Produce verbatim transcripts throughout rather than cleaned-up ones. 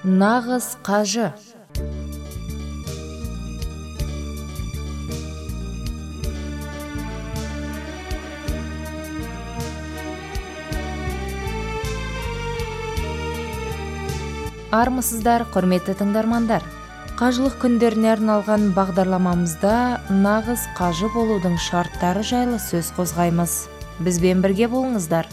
Нағыз қажы. Армысыздар, құрметті тыңдармандар. Қажылық күндеріне арналған бағдарламамызда нағыз қажы болудың шарттары жайлы сөз қозғаймыз. Бізбен бірге болыңыздар.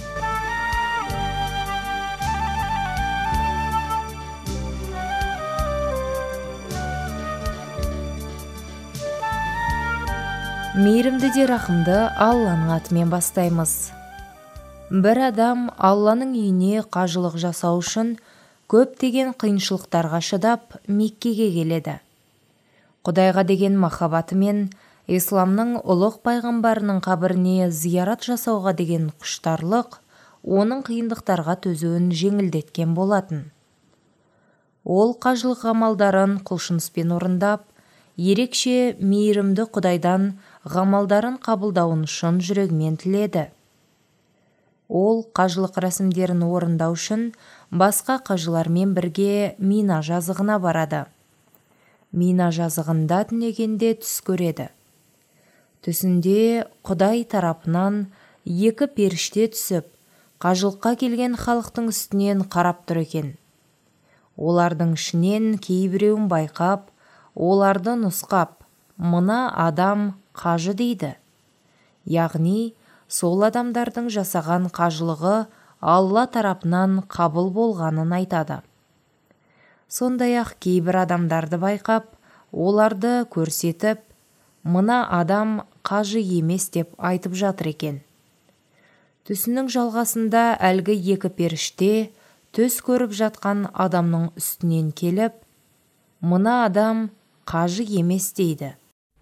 Мейірімді де рахымды Алланың атымен бастаймыз. Бір адам Алланың үйіне қажылық жасау үшін көптеген қиыншылықтарға шыдап Меккеге келеді. Құдайға деген махаббатымен исламның ұлық пайғамбарының қабіріне зиярат жасауға деген құштарлық оның қиындықтарға төзуін жеңілдеткен болатын. Ол қажылық амалдарын құлшыныспен орындап, ерекше мейірімді Құдайдан ғамалдарын қабылдауын шын жүрегімен тіледі. Ол қажылық рәсімдерін орындау үшін басқа қажылармен бірге Мина жазығына барады. Мина жазығында түнегенде түс көреді. Түсінде Құдай тарапынан екі періште түсіп, қажылыққа келген халықтың үстінен қарап тұр екен. Олардың ішінен кейбіреуін байқап, оларды нұсқап, мына адам қажы дейді. Яғни, сол адамдардың жасаған қажылығы Алла тарапынан қабыл болғанын айтады. Сондай-ақ кейбір адамдарды байқап, оларды көрсетіп, мына адам қажы емес деп айтып жатыр екен. Түсінің жалғасында әлгі екі періште түс көріп жатқан адамның үстінен келіп, мына адам қажы емес дейді.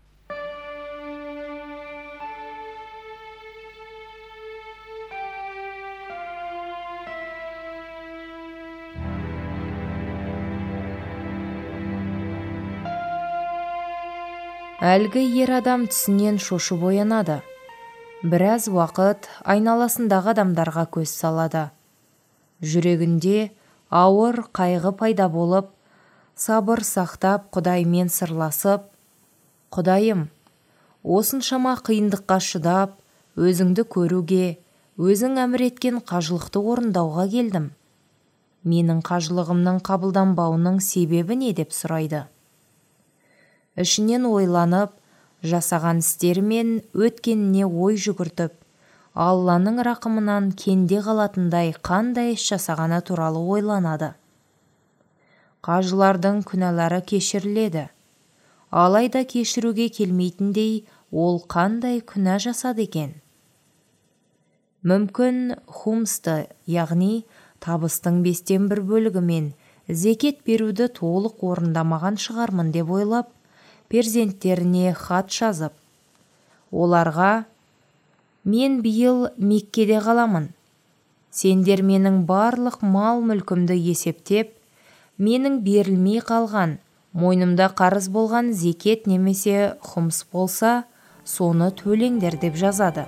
Әлгі ер адам түсінен шошып оянады. Біраз уақыт айналасындағы адамдарға көз салады. Жүрегінде ауыр қайғы пайда болып, сабыр сақтап Құдаймен сырласып, «Құдайым, осыншама қиындыққа шыдап, өзіңді көруге, өзің әмір еткен қажылықты орындауға келдім. Менің қажылығымның қабылданбауының себебі не?» деп сұрайды. Ішінен ойланып, жасаған істері мен өткеніне ой жүгіртіп, Алланың рақымынан кенде қалатындай қандай іс жасағаны туралы ойланады. Қажылардың күнәлары кешіріледі. Алайда кешіруге келмейтіндей ол қандай күнә жасады екен? Мүмкін хумсты, яғни табыстың бестен бір бөлігімен зекет беруді толық орындамаған шығармын деп ойлап, перзенттеріне хат жазып, оларға: «Мен биыл Меккеде қаламын. Сендер менің барлық мал-мүлкімді есептеп, менің берілмей қалған, мойнымда қарыз болған зекет немесе хумс болса, соны төлеңдер» деп жазады.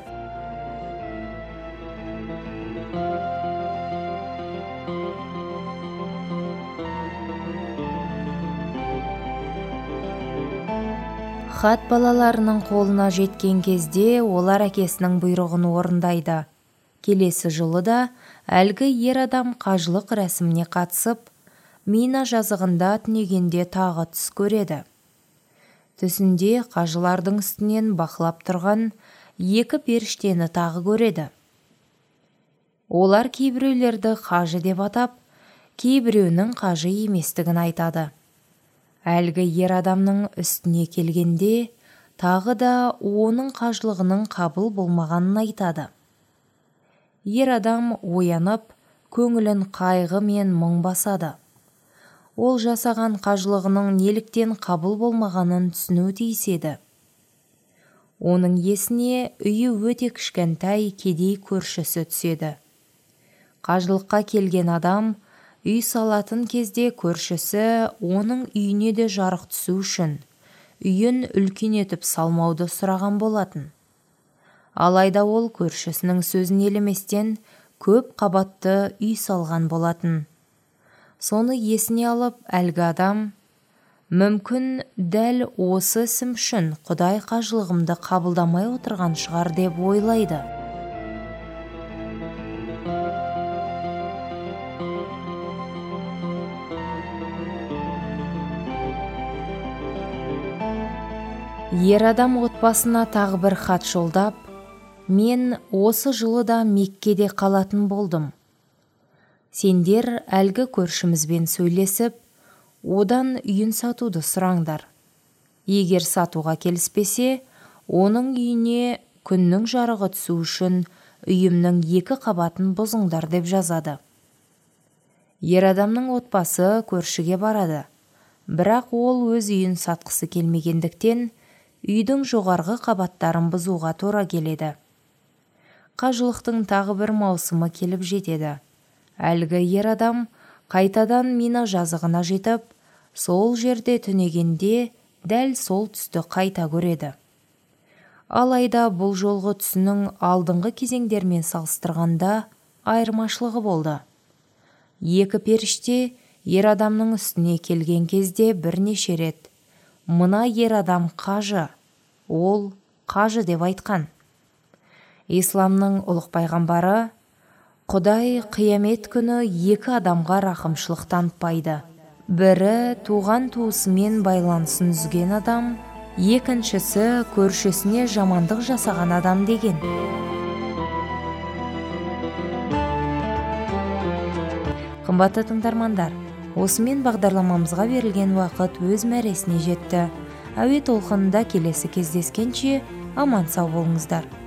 Хат балаларының қолына жеткен кезде олар әкесінің бұйрығын орындайды. Келесі жылы да әлгі ер адам қажылық рәсіміне қатысып, Мина жазығында түнегенде тағы түс көреді. Түсінде қажылардың үстінен бақылап тұрған екі періштені тағы көреді. Олар кейбіреулерді қажы деп атап, кейбіреуінің қажы еместігін айтады. Әлгі ер адамның үстіне келгенде, тағы да оның қажылығының қабыл болмағанын айтады. Ер адам оянып, көңілін қайғы мен мұң басады. Ол жасаған қажылығының неліктен қабыл болмағанын түсіну тиіс еді. Оның есіне үйі өте кішкентай кедей көршісі түседі. Қажылыққа келген адам үй салатын кезде көршісі оның үйіне де жарық түсу үшін үйін үлкен етіп салмауды сұраған болатын. Алайда ол көршісінің сөзін елеместен көп қабатты үй салған болатын. Соны есіне алып, әлгі адам: мүмкін дәл осы ісім үшін Құдай қажылығымды қабылдамай отырған шығар деп ойлайды. Ер адам отбасына тағы бір хат жолдап: мен осы жылы да Меккеде қалатын болдым. Сендер әлгі көршімізбен сөйлесіп, одан үйін сатуды сұраңдар. Егер сатуға келіспесе, оның үйіне күннің жарығы түсу үшін үйімнің екі қабатын бұзыңдар деп жазады. Ер адамның отбасы көршіге барады, бірақ ол өз үйін сатқысы келмегендіктен үйдің жоғарғы қабаттарын бұзуға тура келеді. Қажылықтың тағы бір маусымы келіп жетеді. Әлгі ер адам қайтадан Мина жазығына жетіп, сол жерде түнегенде дәл сол түсті қайта көреді. Алайда бұл жолғы түсінің алдыңғы кезеңдермен салыстырғанда айырмашылығы болды. Екі періште ер адамның үстіне келген кезде бірнеше рет: мына ер адам қажы, ол қажы деп айтқан. Исламның ұлық пайғамбары: Құдай қиямет күні екі адамға рақымшылық танытпайды. Бірі туған туысымен байланысын үзген адам, екіншісі көршісіне жамандық жасаған адам деген. Қымбатты тыңдармандар, осымен бағдарламамызға берілген уақыт өз мәресіне жетті. Әуе толқынында келесі кездескенше аман сау болыңыздар.